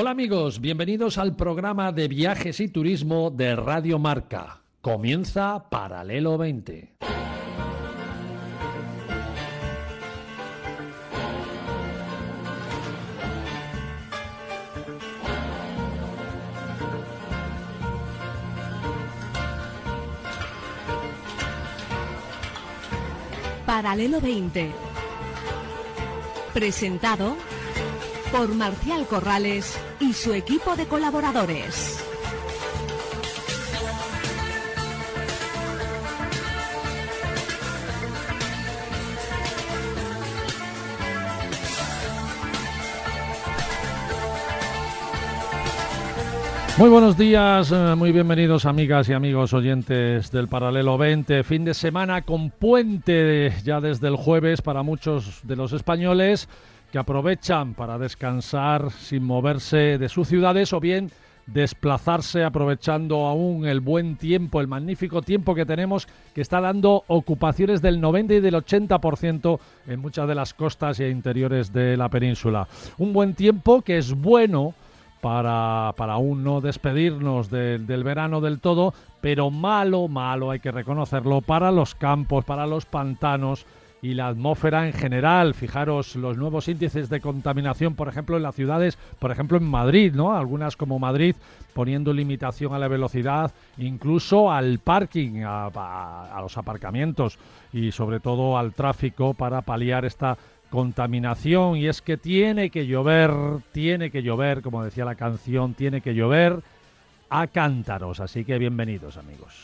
Hola amigos, bienvenidos al programa de viajes y turismo de Radio Marca. Comienza Paralelo 20. Paralelo 20. Presentado por Marcial Corrales y su equipo de colaboradores. Muy buenos días, muy bienvenidos amigas y amigos oyentes del Paralelo 20. Fin de semana con puente ya desde el jueves para muchos de los españoles que aprovechan para descansar sin moverse de sus ciudades o bien desplazarse aprovechando aún el buen tiempo, el magnífico tiempo que tenemos, que está dando ocupaciones del 90 y del 80% en muchas de las costas e interiores de la península. Un buen tiempo que es bueno para aún no despedirnos del verano del todo, pero malo, hay que reconocerlo, para los campos, para los pantanos y la atmósfera en general. Fijaros los nuevos índices de contaminación, por ejemplo, en las ciudades, por ejemplo en Madrid, ¿no? Algunas como Madrid poniendo limitación a la velocidad, incluso al parking, a los aparcamientos y sobre todo al tráfico para paliar esta contaminación. Y es que tiene que llover, como decía la canción, tiene que llover a cántaros. Así que bienvenidos amigos.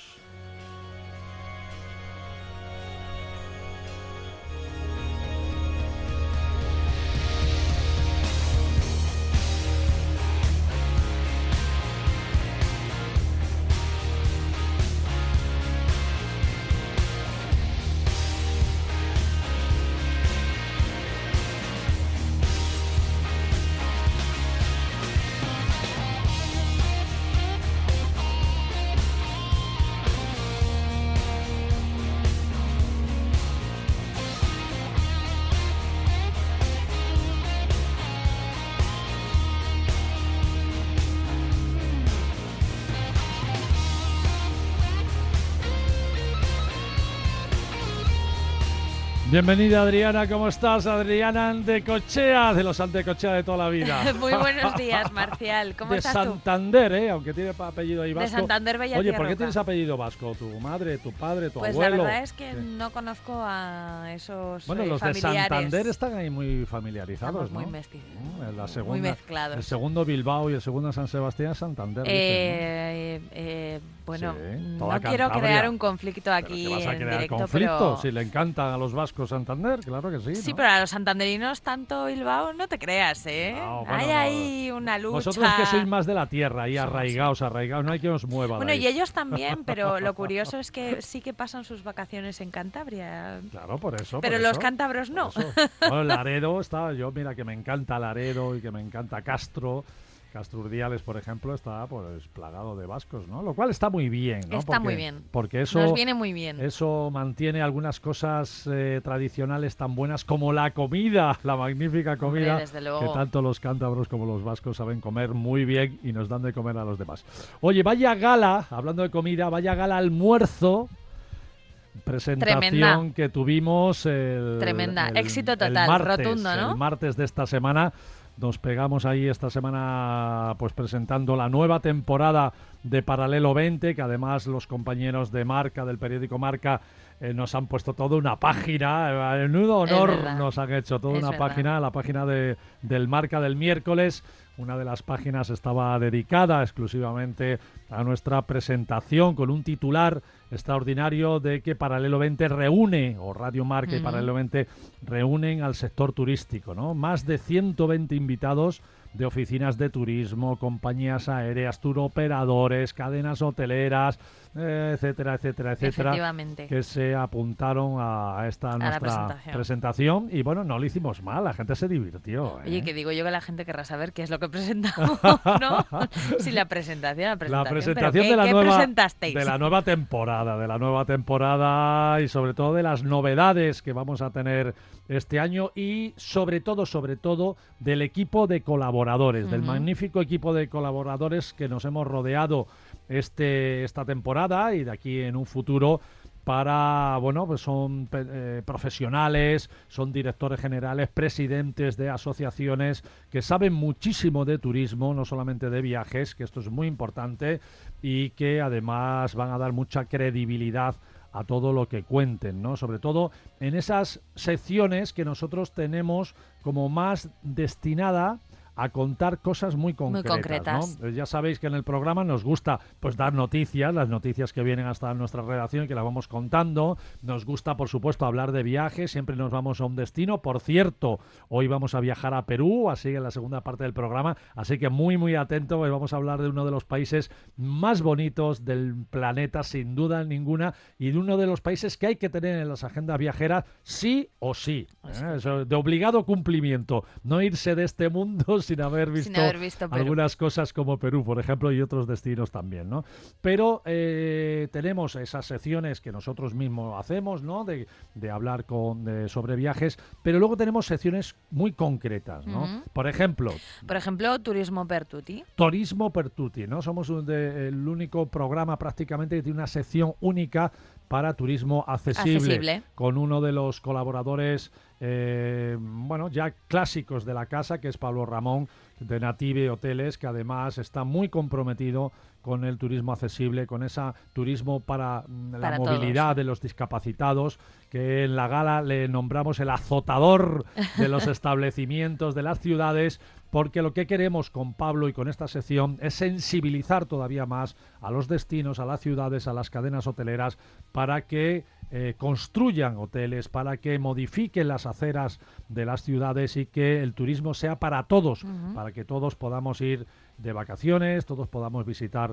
Bienvenida Adriana, ¿cómo estás? Adriana Antecochea, de los Antecochea de toda la vida. Muy buenos días, Marcial, ¿cómo estás tú? De Santander, aunque tiene apellido ahí vasco. De Santander, Bella Oye, Tierra. ¿por qué tienes apellido vasco? ¿Tu madre, tu padre, tu pues abuelo? Pues la verdad es que no conozco a esos bueno, los familiares. de Santander están ahí muy familiarizados, estamos ¿no? Muy mestizados, muy mezclados. El segundo Bilbao y el segundo San Sebastián es Santander. Bueno, sí, no quiero crear un conflicto aquí ¿Pero qué vas a crear directo, conflicto? pero... Si le encantan a los vascos Santander, claro que sí. Sí, ¿no? pero a los santanderinos tanto Bilbao no te creas, ¿eh? No, bueno, hay ahí una lucha. Vosotros que sois más de la tierra, ahí arraigados, no hay que os mueva. Bueno, de ahí. y ellos también, pero lo curioso es que sí que pasan sus vacaciones en Cantabria. Claro, por eso. Pero los cántabros no. Bueno, Laredo mira que me encanta Laredo y que me encanta Castro Urdiales, por ejemplo, está pues plagado de vascos, ¿no? Lo cual está muy bien, ¿no? Está muy bien. Porque eso nos viene muy bien. Eso mantiene algunas cosas tradicionales tan buenas como la comida, la magnífica comida. Hombre, desde luego. Que tanto los cántabros como los vascos saben comer muy bien y nos dan de comer a los demás. Oye, vaya gala, hablando de comida, vaya gala almuerzo. Presentación Tremenda. Que tuvimos Tremenda, éxito total, el martes, rotundo, ¿no? El martes de esta semana. Nos pegamos ahí esta semana pues presentando la nueva temporada de Paralelo 20, que además los compañeros de Marca, del periódico Marca, nos han puesto toda una página, menudo honor nos han hecho toda una página, la página del Marca del miércoles. Una de las páginas estaba dedicada exclusivamente a nuestra presentación con un titular extraordinario de que Paralelo 20 reúne, o Radio Marca y Paralelo 20 reúnen al sector turístico, ¿no? Más de 120 invitados de oficinas de turismo, compañías aéreas, turoperadores, cadenas hoteleras, etcétera, que se apuntaron a esta nuestra presentación. Y bueno, no lo hicimos mal, la gente se divirtió. Oye, que digo yo que la gente querrá saber qué es lo que presentamos, ¿no? Si la presentación de la nueva temporada y sobre todo de las novedades que vamos a tener este año y sobre todo del equipo de colaboradores colaboradores, del magnífico equipo de colaboradores que nos hemos rodeado esta temporada y de aquí en un futuro para, bueno, pues son profesionales, son directores generales, presidentes de asociaciones que saben muchísimo de turismo, no solamente de viajes, que esto es muy importante, y que además van a dar mucha credibilidad a todo lo que cuenten, ¿no? Sobre todo en esas secciones que nosotros tenemos como más destinada a contar cosas muy concretas, ¿no? Ya sabéis que en el programa nos gusta pues dar noticias, las noticias que vienen hasta nuestra redacción y que las vamos contando. Nos gusta, por supuesto, hablar de viajes, siempre nos vamos a un destino. Por cierto, hoy vamos a viajar a Perú, así en la segunda parte del programa, así que muy, muy atento, pues vamos a hablar de uno de los países más bonitos del planeta, sin duda ninguna, y de uno de los países que hay que tener en las agendas viajeras sí o sí, Eso, de obligado cumplimiento, no irse de este mundo sin haber visto algunas cosas como Perú, por ejemplo, y otros destinos también, ¿no? Pero tenemos esas secciones que nosotros mismos hacemos, ¿no? De hablar sobre viajes, pero luego tenemos secciones muy concretas, ¿no? Por ejemplo, Turismo per Tutti. Turismo per Tutti, ¿no? Somos el único programa prácticamente que tiene una sección única para turismo accesible, con uno de los colaboradores ya clásicos de la casa, que es Pablo Ramón de Native Hoteles, que además está muy comprometido con el turismo accesible, con ese turismo para la movilidad de los discapacitados, que en la gala le nombramos el azotador de los establecimientos de las ciudades, porque lo que queremos con Pablo y con esta sección es sensibilizar todavía más a los destinos, a las ciudades, a las cadenas hoteleras, para que construyan hoteles, para que modifiquen las aceras de las ciudades y que el turismo sea para todos, para que todos podamos ir de vacaciones, todos podamos visitar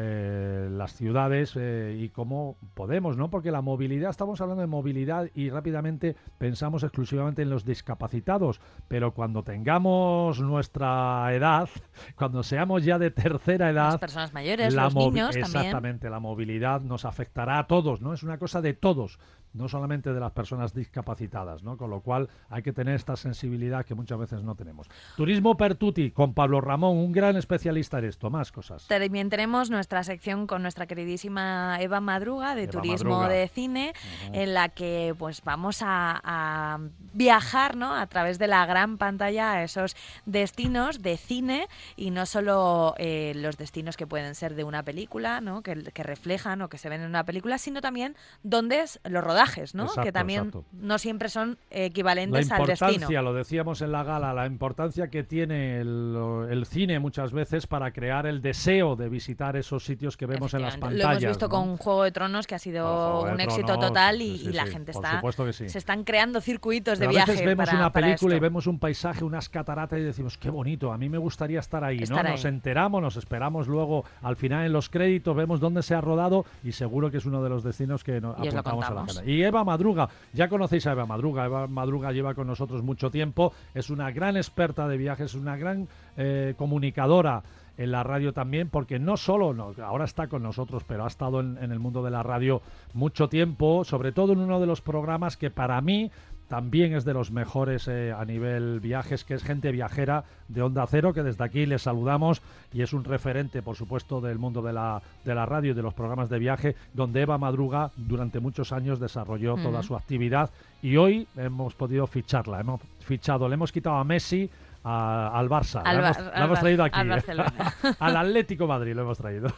las ciudades y cómo podemos, ¿no? Porque la movilidad, estamos hablando de movilidad y rápidamente pensamos exclusivamente en los discapacitados, pero cuando tengamos nuestra edad, cuando seamos ya de tercera edad, las personas mayores, los niños también. Exactamente, la movilidad nos afectará a todos, ¿no? Es una cosa de todos, no solamente de las personas discapacitadas, ¿no? Con lo cual hay que tener esta sensibilidad que muchas veces no tenemos. Turismo per Tutti con Pablo Ramón, un gran especialista en esto. Más cosas. También tenemos nuestra sección con nuestra queridísima Eva Madruga de Turismo de Cine, en la que pues vamos a viajar, ¿no? A través de la gran pantalla a esos destinos de cine, y no solo los destinos que pueden ser de una película, ¿no? Que reflejan o que se ven en una película, sino también dónde es los rodajes, ¿no? Exacto, que también no siempre son equivalentes al destino. La importancia, lo decíamos en la gala, la importancia que tiene el cine muchas veces para crear el deseo de visitar esos sitios que vemos en las pantallas. Lo hemos visto, ¿no? Con Juego de Tronos, que ha sido un éxito total, y la gente se están creando circuitos de viaje. A veces vemos una película y esto. vemos un paisaje, unas cataratas, y decimos, qué bonito, a mí me gustaría estar ahí, ¿no? Nos enteramos, nos esperamos luego al final en los créditos, vemos dónde se ha rodado y seguro que es uno de los destinos que apuntamos a la agenda. Y Eva Madruga, ya conocéis a Eva Madruga. Eva Madruga lleva con nosotros mucho tiempo, es una gran experta de viajes, una gran comunicadora en la radio también, porque no solo ahora está con nosotros, pero ha estado en el mundo de la radio mucho tiempo, sobre todo en uno de los programas que para mí también es de los mejores a nivel viajes, que es Gente Viajera de Onda Cero, que desde aquí les saludamos, y es un referente, por supuesto, del mundo de la radio y de los programas de viaje, donde Eva Madruga durante muchos años desarrolló toda su actividad, y hoy hemos podido ficharla, le hemos quitado a Messi, al Barça, la hemos traído aquí, al Atlético Madrid lo hemos traído.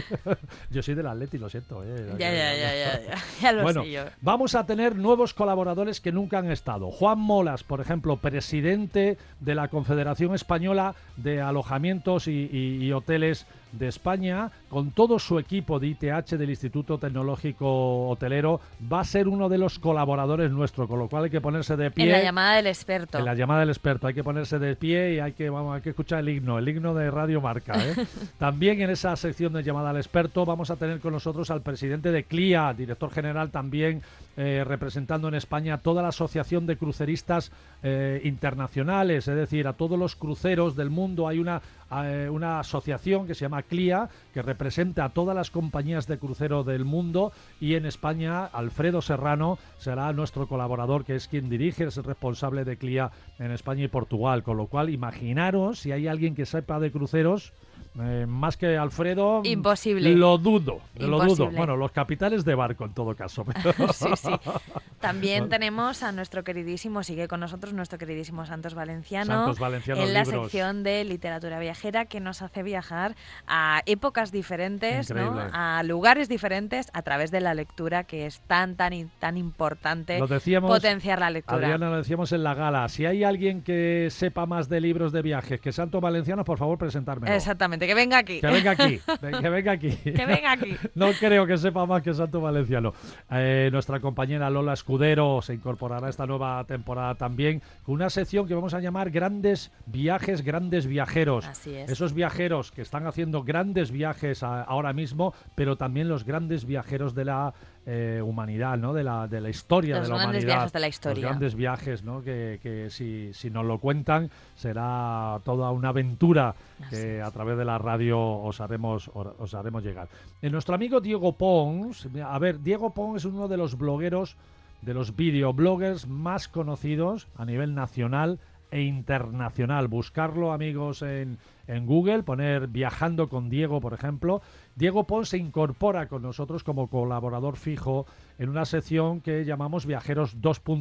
Yo soy del Atlético, lo siento. Ya lo bueno, sé yo. Vamos a tener nuevos colaboradores que nunca han estado. Juan Molas, por ejemplo, presidente de la Confederación Española de Alojamientos y Hoteles de España, con todo su equipo de ITH, del Instituto Tecnológico Hotelero, va a ser uno de los colaboradores nuestros, con lo cual hay que ponerse de pie. En la llamada del experto. En la llamada del experto, hay que ponerse de pie y hay que escuchar el himno de Radio Marca, ¿eh? También en esa sección de llamada al experto vamos a tener con nosotros al presidente de CLIA, director general también, representando en España toda la asociación de cruceristas internacionales, es decir, a todos los cruceros del mundo. Hay una una asociación que se llama CLIA, que representa a todas las compañías de crucero del mundo, y en España Alfredo Serrano será nuestro colaborador, que es quien dirige, es el responsable de CLIA en España y Portugal, con lo cual imaginaros si hay alguien que sepa de cruceros. Más que Alfredo, imposible. Lo dudo. Bueno, los capitanes de barco en todo caso. Sí. También tenemos a nuestro queridísimo, sigue con nosotros nuestro queridísimo Santos Valenciano en la sección de literatura viajera, que nos hace viajar a épocas diferentes, ¿no? A lugares diferentes a través de la lectura, que es tan importante potenciar la lectura. Adriana, lo decíamos en la gala, si hay alguien que sepa más de libros de viajes que Santos Valenciano, por favor presentármelo. Exactamente, que venga aquí. Que venga aquí. Que venga aquí. No creo que sepa más que Santos Valenciano. Nuestra compañera Lola Escudero se incorporará a esta nueva temporada también, con una sección que vamos a llamar Grandes Viajes, Grandes Viajeros. Así es. Esos viajeros que están haciendo grandes viajes ahora mismo, pero también los grandes viajeros de la humanidad, ¿no? De la historia de la humanidad. Los grandes viajes de la historia. Los grandes viajes, ¿no? Que si nos lo cuentan será toda una aventura que a través de la radio os haremos llegar. Nuestro amigo Diego Pons, Diego Pons es uno de los blogueros, de los videobloggers más conocidos a nivel nacional e internacional. Buscarlo, amigos, en Google, poner Viajando con Diego, por ejemplo. Diego Pons se incorpora con nosotros como colaborador fijo en una sección que llamamos Viajeros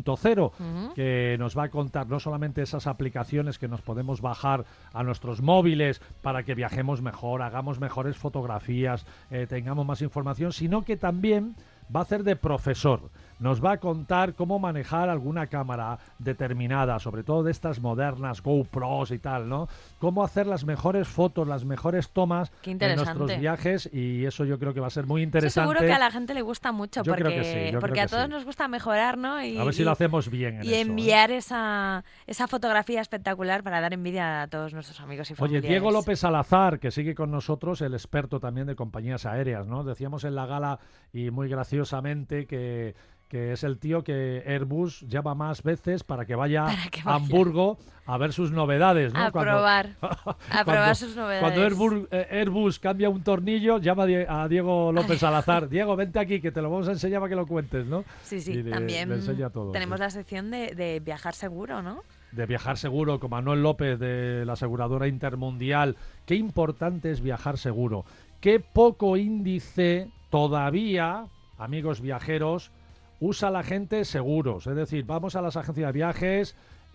2.0, que nos va a contar no solamente esas aplicaciones que nos podemos bajar a nuestros móviles para que viajemos mejor, hagamos mejores fotografías, tengamos más información, sino que también va a hacer de profesor. Nos va a contar cómo manejar alguna cámara determinada, sobre todo de estas modernas, GoPros y tal, ¿no? Cómo hacer las mejores fotos, las mejores tomas en nuestros viajes, y eso yo creo que va a ser muy interesante. Seguro que a la gente le gusta mucho, yo creo que sí, porque a todos nos gusta mejorar, ¿no? Y, a ver si lo hacemos bien y enviar esa fotografía espectacular para dar envidia a todos nuestros amigos y familiares. Oye, Diego López Salazar, que sigue con nosotros, el experto también de compañías aéreas, ¿no? Decíamos en la gala, y muy graciosamente, que es el tío que Airbus llama más veces para que vaya a Hamburgo a ver sus novedades, ¿no? A probar sus novedades. Cuando Airbus cambia un tornillo, llama a Diego López Salazar. Diego, vente aquí, que te lo vamos a enseñar para que lo cuentes, ¿no? Sí, también todo, tenemos la sección de viajar seguro, ¿no? De viajar seguro, con Manuel López de la aseguradora Intermundial. Qué importante es viajar seguro. Qué poco índice todavía, amigos viajeros, usa la gente seguros. Es decir, vamos a las agencias de viajes,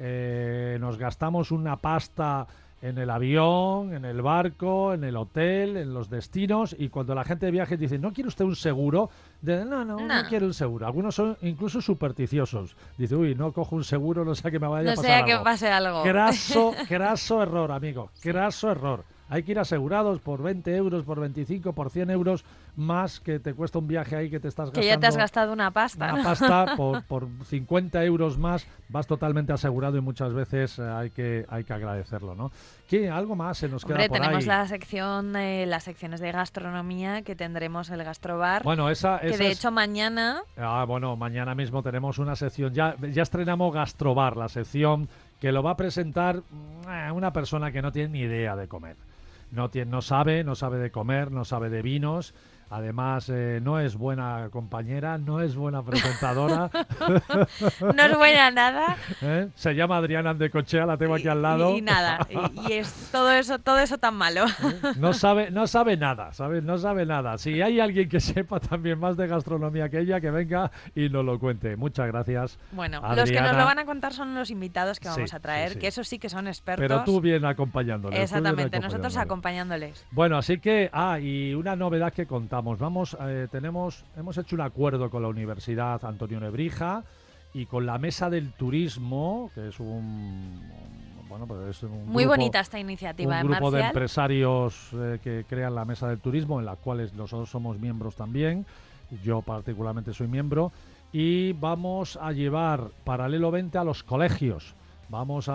nos gastamos una pasta en el avión, en el barco, en el hotel, en los destinos, y cuando la gente de viajes dice, ¿no quiere usted un seguro? No quiero un seguro. Algunos son incluso supersticiosos. Dice, uy, no cojo un seguro, no sé que me vaya a pasar algo. No sea que pase algo. Graso error, amigo. Graso error. Hay que ir asegurados por 20 euros, por 25, por 100 euros más, que te cuesta un viaje ahí que te estás gastando. Que ya te has gastado una pasta. Una pasta por 50 euros más, vas totalmente asegurado, y muchas veces hay que agradecerlo, ¿no? ¿Qué? ¿Algo más se nos queda por tenemos ahí? la sección, las secciones de gastronomía, que tendremos el Gastrobar. Bueno, esa de hecho mañana... mañana mismo tenemos una sección. Ya estrenamos Gastrobar, la sección que lo va a presentar una persona que no tiene ni idea de comer. No sabe de comer, no sabe de vinos. Además, no es buena compañera, no es buena presentadora. No es buena nada. Se llama Adriana Andecochea, la tengo aquí al lado. Y nada, y es todo eso tan malo. No sabe nada, ¿sabes? No sabe nada. Si hay alguien que sepa también más de gastronomía que ella, que venga y nos lo cuente. Muchas gracias, Bueno, Adriana. Los que nos lo van a contar son los invitados que vamos a traer, que esos sí que son expertos. Pero tú bien acompañándoles. Exactamente, nosotros acompañándoles. Bueno, así que, y una novedad que contamos. Hemos hecho un acuerdo con la Universidad Antonio Nebrija y con la Mesa del Turismo, que es un muy grupo, bonita esta iniciativa, un grupo Marcial, de empresarios que crean la Mesa del Turismo, en la cual nosotros somos miembros también. Yo particularmente soy miembro, y vamos a llevar Paralelo 20 a los colegios. Vamos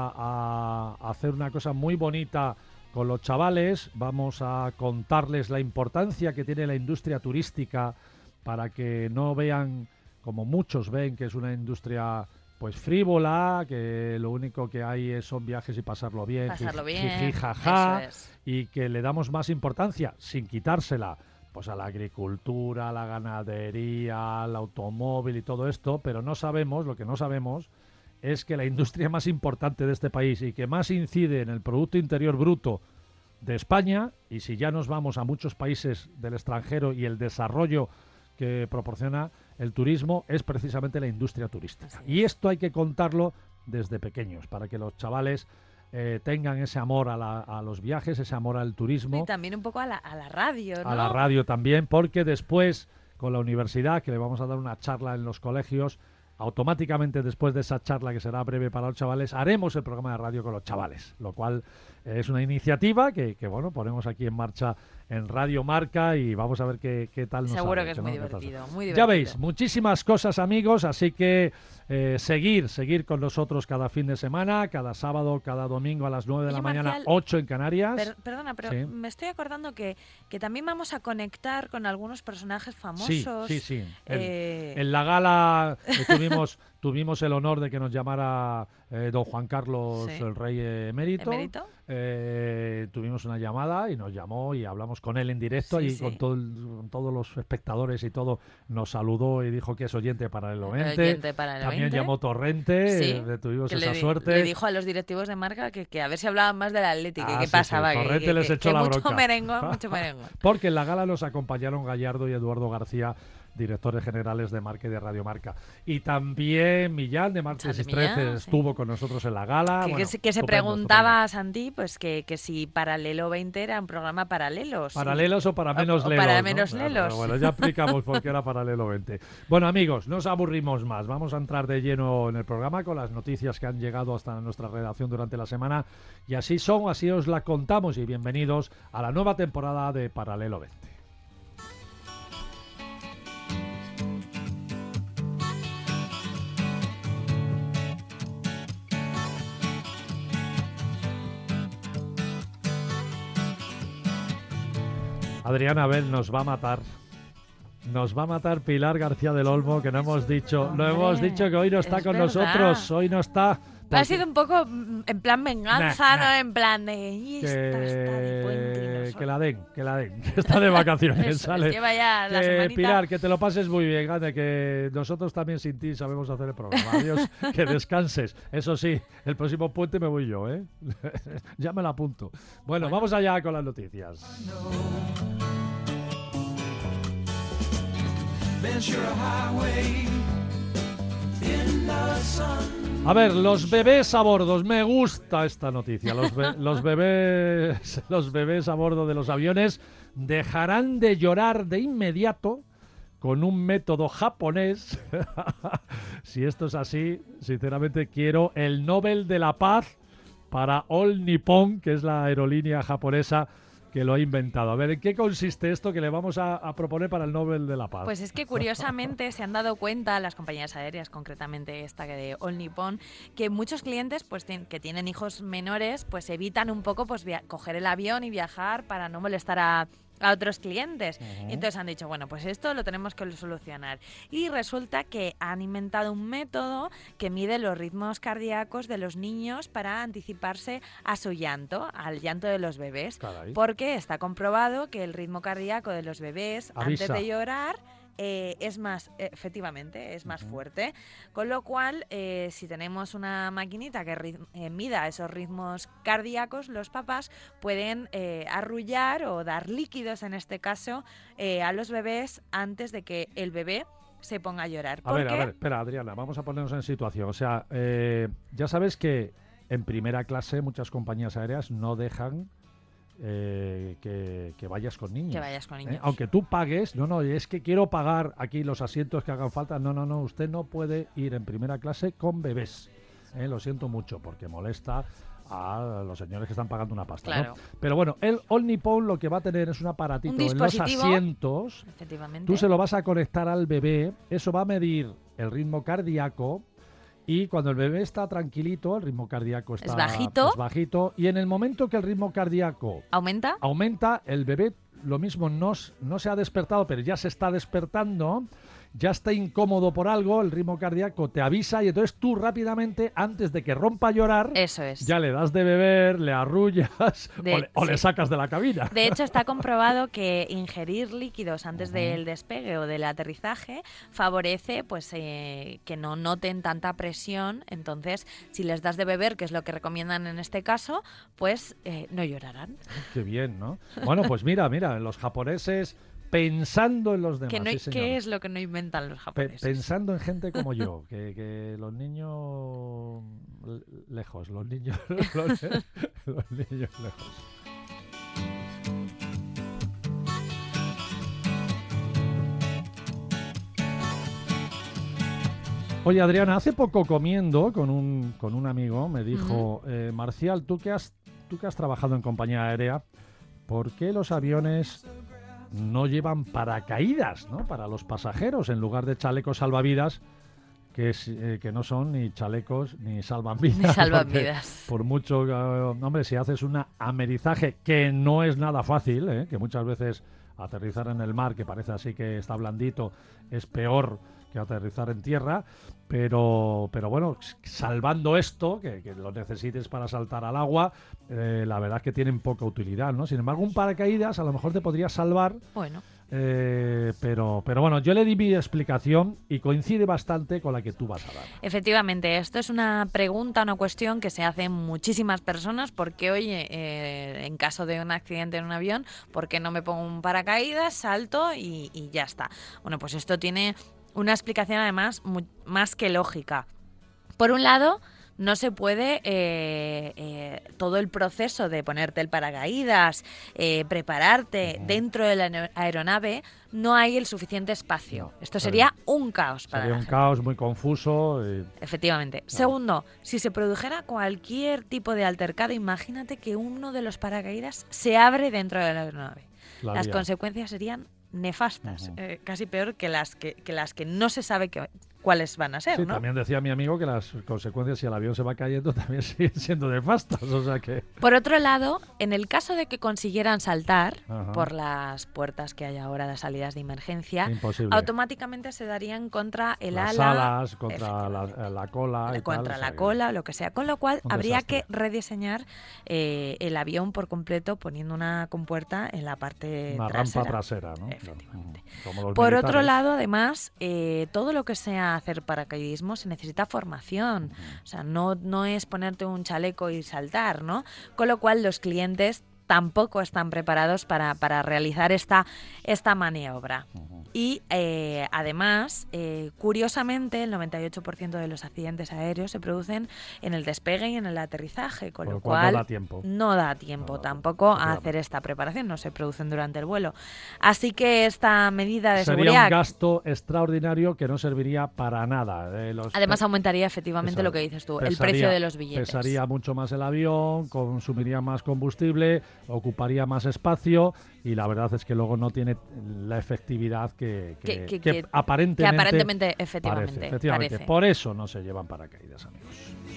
a hacer una cosa muy bonita con los chavales. Vamos a contarles la importancia que tiene la industria turística, para que no vean, como muchos ven, que es una industria pues frívola, que lo único que hay son viajes y pasarlo bien, jiji, jaja, y que le damos más importancia, sin quitársela, pues a la agricultura, a la ganadería, al automóvil y todo esto, pero lo que no sabemos es que la industria más importante de este país y que más incide en el Producto Interior Bruto de España, y si ya nos vamos a muchos países del extranjero y el desarrollo que proporciona el turismo, es precisamente la industria turística. Y esto hay que contarlo desde pequeños, para que los chavales tengan ese amor a los viajes, ese amor al turismo. Y también un poco a la radio, ¿no? A la radio también, porque después, con la universidad, que le vamos a dar una charla en los colegios, automáticamente después de esa charla, que será breve para los chavales, haremos el programa de radio con los chavales, lo cual es una iniciativa que bueno, ponemos aquí en marcha en Radio Marca y vamos a ver qué tal nos sale. Seguro que es muy divertido, muy divertido. Ya veis, muchísimas cosas, amigos, así que seguir con nosotros cada fin de semana, cada sábado, cada domingo a las 9 de la mañana, Marcial, 8 en Canarias. Perdona, pero sí. Me estoy acordando que también vamos a conectar con algunos personajes famosos. Sí. En la gala tuvimos el honor de que nos llamara don Juan Carlos, el rey emérito. Tuvimos una llamada y nos llamó y hablamos con él en directo con todos los espectadores y todo. Nos saludó y dijo que es oyente Paralelo 20. También llamó Torrente, tuvimos esa suerte. Le dijo a los directivos de Marca que a ver si hablaban más del Atlético, qué pasaba. Torrente les echó la bronca. Mucho merengo. Porque en la gala nos acompañaron Gallardo y Eduardo García, directores generales de Marca y de Radio Marca. Y también Millán, de Martes y 13, estuvo con nosotros en la gala. Que se preguntaba a Santi que si Paralelo 20 era un programa paralelos. ¿Paralelos o para menos lelos? Para menos ¿no? lelos. Pero bueno, ya explicamos por qué era Paralelo 20. Bueno, amigos, no os aburrimos más. Vamos a entrar de lleno en el programa con las noticias que han llegado hasta nuestra redacción durante la semana. Y así os la contamos. Y bienvenidos a la nueva temporada de Paralelo 20. Adriana Abel nos va a matar. Nos va a matar Pilar García del Olmo, que no hemos dicho. No hemos dicho que hoy no está con nosotros. Hoy no está. Ha sido un poco en plan venganza, ¿no? En plan de... Que la den, que está de vacaciones. ¿Sale? Lleva ya la semanita. Pilar, que te lo pases muy bien, Gane, que nosotros también sin ti sabemos hacer el programa. Adiós, que descanses. Eso sí, el próximo puente me voy yo, ¿eh? Ya me la apunto. Bueno, vamos allá con las noticias. A ver, los bebés a bordo. Me gusta esta noticia. Los bebés a bordo de los aviones dejarán de llorar de inmediato con un método japonés. Si esto es así, sinceramente quiero el Nobel de la Paz para All Nippon, que es la aerolínea japonesa que lo ha inventado. A ver, ¿en qué consiste esto que le vamos a proponer para el Nobel de la Paz? Pues es que curiosamente se han dado cuenta las compañías aéreas, concretamente esta de All Nippon, que muchos clientes pues que tienen hijos menores pues evitan un poco pues coger el avión y viajar para no molestar a otros clientes. Entonces han dicho, bueno, pues esto lo tenemos que solucionar. Y resulta que han inventado un método que mide los ritmos cardíacos de los niños para anticiparse a su llanto, al llanto de los bebés. Caray. Porque está comprobado que el ritmo cardíaco de los bebés antes de llorar es más, efectivamente, es más fuerte, con lo cual si tenemos una maquinita que mida esos ritmos cardíacos, los papás pueden arrullar o dar líquidos, en este caso, a los bebés antes de que el bebé se ponga a llorar. A ver, espera, Adriana, vamos a ponernos en situación. O sea, ya sabes que en primera clase muchas compañías aéreas no dejan que vayas con niños. Que vayas con niños. Aunque tú pagues, no, es que quiero pagar aquí los asientos que hagan falta. No, usted no puede ir en primera clase con bebés. Lo siento mucho, porque molesta a los señores que están pagando una pasta. Claro. ¿No? Pero bueno, el All Nippon lo que va a tener es un aparatito en los asientos. Efectivamente. Tú se lo vas a conectar al bebé. Eso va a medir el ritmo cardíaco. Y cuando el bebé está tranquilito, el ritmo cardíaco está bajito, y en el momento que el ritmo cardíaco aumenta, el bebé lo mismo no se ha despertado, pero ya se está despertando, ya está incómodo por algo, el ritmo cardíaco te avisa y entonces tú rápidamente, antes de que rompa a llorar, eso es, ya le das de beber, le arrullas o le sacas de la cabina. De hecho, está comprobado que ingerir líquidos antes del despegue o del aterrizaje favorece pues que no noten tanta presión. Entonces, si les das de beber, que es lo que recomiendan en este caso, pues no llorarán. Qué bien, ¿no? Bueno, pues mira, los japoneses pensando en los demás. ¿Qué es lo que no inventan los japoneses? Pensando en gente como yo, que los niños lejos, los niños lejos. Oye, Adriana, hace poco comiendo con un amigo me dijo, Marcial, tú que has trabajado en compañía aérea, ¿por qué los aviones no llevan paracaídas, ¿no?, para los pasajeros en lugar de chalecos salvavidas, que no son ni chalecos ni salvavidas? Ni salvavidas. Por mucho, hombre, si haces un amerizaje, que no es nada fácil, que muchas veces aterrizar en el mar, que parece así que está blandito, es peor que aterrizar en tierra, pero bueno, salvando esto, que lo necesites para saltar al agua, la verdad es que tienen poca utilidad, ¿no? Sin embargo, un paracaídas a lo mejor te podría salvar. Bueno. Pero bueno, yo le di mi explicación y coincide bastante con la que tú vas a dar. Efectivamente, esto es una pregunta, una cuestión que se hacen muchísimas personas, porque oye, en caso de un accidente en un avión, ¿por qué no me pongo un paracaídas, salto y ya está? Bueno, pues esto tiene una explicación además más que lógica. Por un lado, no se puede todo el proceso de ponerte el paracaídas, prepararte dentro de la aeronave, no hay el suficiente espacio. Esto sería un caos para Sería un caos muy confuso. Efectivamente. Claro. Segundo, si se produjera cualquier tipo de altercado, imagínate que uno de los paracaídas se abre dentro de la aeronave. Las consecuencias serían nefastas, casi peor que las que no se sabe cuáles van a ser, sí, ¿no? También decía mi amigo que las consecuencias, si el avión se va cayendo, también siguen siendo nefastas, o sea que... Por otro lado, en el caso de que consiguieran saltar por las puertas que hay ahora de salidas de emergencia, automáticamente se darían contra las alas, contra la cola y contra la cola, lo que sea, con lo cual habría que rediseñar el avión por completo, poniendo una compuerta en la parte una trasera. rampa trasera, ¿no? Efectivamente. Por otro lado, además, todo lo que sea hacer paracaidismo se necesita formación. O sea, no es ponerte un chaleco y saltar, ¿no? Con lo cual los clientes tampoco están preparados para realizar esta maniobra. Y además, curiosamente, el 98% de los accidentes aéreos se producen en el despegue y en el aterrizaje, con lo cual no da tiempo tampoco a hacer esta preparación, no se producen durante el vuelo. Así que esta medida de seguridad... Sería un gasto extraordinario que no serviría para nada. Además, aumentaría efectivamente lo que dices tú, el precio de los billetes. Pesaría mucho más el avión, consumiría más combustible, ocuparía más espacio y la verdad es que luego no tiene la efectividad que aparentemente efectivamente parece. Por eso no se llevan paracaídas, amigos.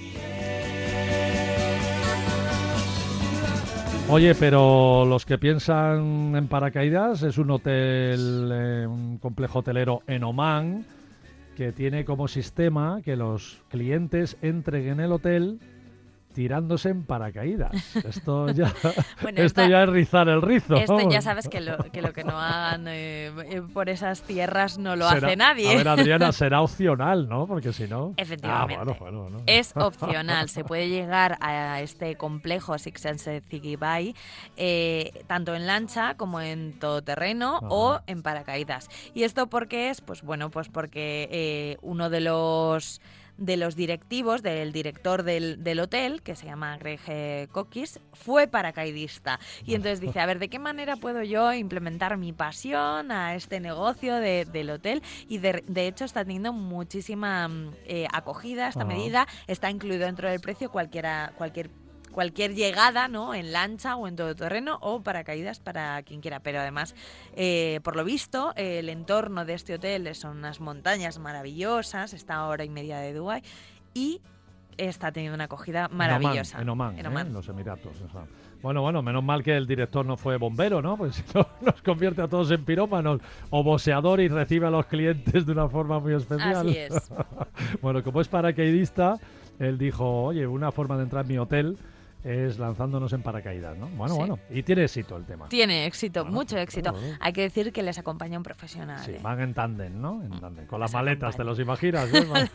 Oye, pero los que piensan en paracaídas es un hotel, un complejo hotelero en Omán, que tiene como sistema que los clientes entren en el hotel tirándose en paracaídas. Esto ya, bueno, ya es rizar el rizo. Esto ya sabes que lo que no hagan por esas tierras no lo hace nadie. A ver, Adriana, será opcional, ¿no? Porque si no... Efectivamente. Bueno. Es opcional. Se puede llegar a este complejo Six Senses Zigibai tanto en lancha como en todoterreno o en paracaídas. ¿Y esto por qué es? Pues bueno, pues porque uno de los directivos, del director del hotel, que se llama Greg Kokis, fue paracaidista. Y entonces dice, a ver, ¿de qué manera puedo yo implementar mi pasión a este negocio del hotel? Y de hecho está teniendo muchísima acogida esta medida. Está incluido dentro del precio cualquier llegada, ¿no?, en lancha o en todoterreno o paracaídas para quien quiera. Pero además, por lo visto, el entorno de este hotel son unas montañas maravillosas, está a hora y media de Dubái y está teniendo una acogida maravillosa. En Omán, en los Emiratos. Bueno, menos mal que el director no fue bombero, ¿no? Pues si no, nos convierte a todos en pirómanos o boxeador y recibe a los clientes de una forma muy especial. Así es. Bueno, como es paracaidista, él dijo, oye, una forma de entrar en mi hotel es lanzándonos en paracaídas, ¿no? Bueno, y tiene éxito el tema. Tiene éxito, mucho éxito. Hay que decir que les acompaña un profesional. Sí, van en tándem, ¿no? En tándem. Con las Les maletas, acompaña. ¿te los imaginas?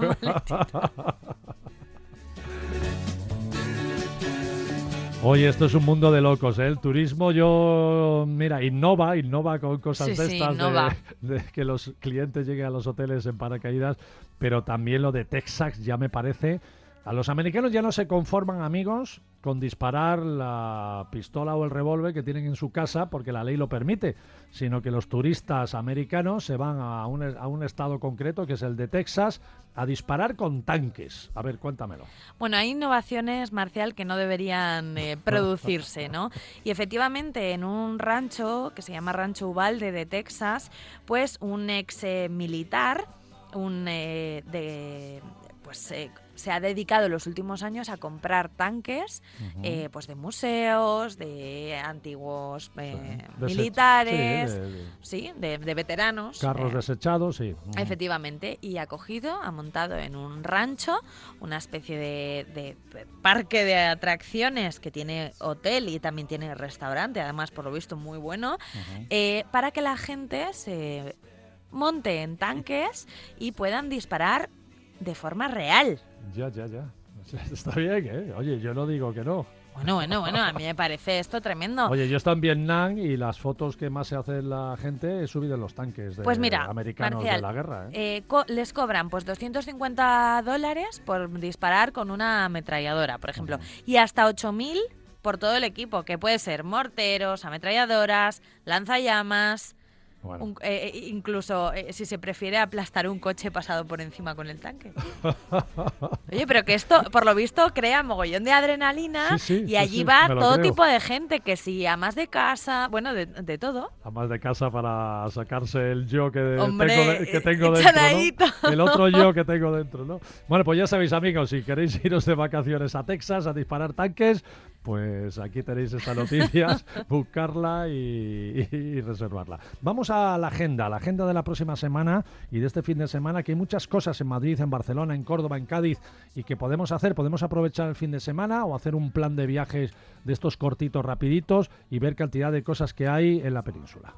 Oye, esto es un mundo de locos, ¿eh? El turismo, mira, innova con cosas Sí, de sí, estas, innova. de que los clientes lleguen a los hoteles en paracaídas, pero también lo de Texas ya me parece... A los americanos ya no se conforman, amigos, con disparar la pistola o el revólver que tienen en su casa porque la ley lo permite, sino que los turistas americanos se van a un estado concreto, que es el de Texas, a disparar con tanques. A ver, cuéntamelo. Bueno, hay innovaciones, Marcial, que no deberían producirse, ¿no? Y efectivamente, en un rancho que se llama Rancho Uvalde de Texas, pues un ex militar, se ha dedicado en los últimos años a comprar tanques pues de museos, de antiguos militares, de veteranos. Carros desechados, sí. Efectivamente, y ha montado en un rancho una especie de parque de atracciones que tiene hotel y también tiene restaurante, además por lo visto muy bueno, para que la gente se monte en tanques y puedan disparar de forma real. Ya. Está bien, ¿eh? Oye, yo no digo que no. Bueno, a mí me parece esto tremendo. Oye, yo he estado en Vietnam y las fotos que más se hace la gente es subir en los tanques de americanos, Marcial, de la guerra. Les cobran pues $250 por disparar con una ametralladora, por ejemplo, y hasta 8.000 por todo el equipo, que puede ser morteros, ametralladoras, lanzallamas... Bueno. Incluso si se prefiere aplastar un coche pasado por encima con el tanque. Oye, pero que esto, por lo visto, crea mogollón de adrenalina y allí va todo tipo de gente, que si amas de casa, bueno, de todo. Amas de casa para sacarse el yo que Hombre, tengo dentro, ¿no? El otro yo que tengo dentro, ¿no? Bueno, pues ya sabéis, amigos, si queréis iros de vacaciones a Texas a disparar tanques, pues aquí tenéis estas noticias, buscarla y reservarla. Vamos a la agenda de la próxima semana y de este fin de semana, que hay muchas cosas en Madrid, en Barcelona, en Córdoba, en Cádiz, y que podemos aprovechar el fin de semana o hacer un plan de viajes de estos cortitos, rapiditos, y ver cantidad de cosas que hay en la península.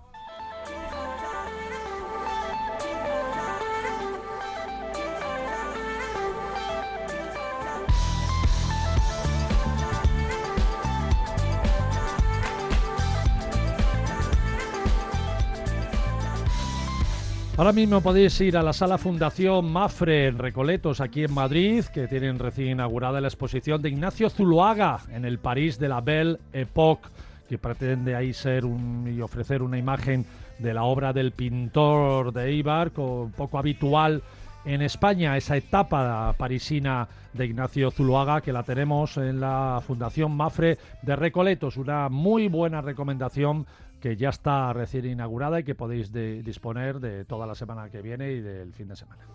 Ahora mismo podéis ir a la Sala Fundación Mafre en Recoletos, aquí en Madrid, que tienen recién inaugurada la exposición de Ignacio Zuloaga en el París de la Belle Époque, que pretende ahí ser y ofrecer una imagen de la obra del pintor de Eibar, poco habitual en España, esa etapa parisina de Ignacio Zuloaga, que la tenemos en la Fundación Mafre de Recoletos. Una muy buena recomendación que ya está recién inaugurada y que podéis disponer de toda la semana que viene y del fin de semana.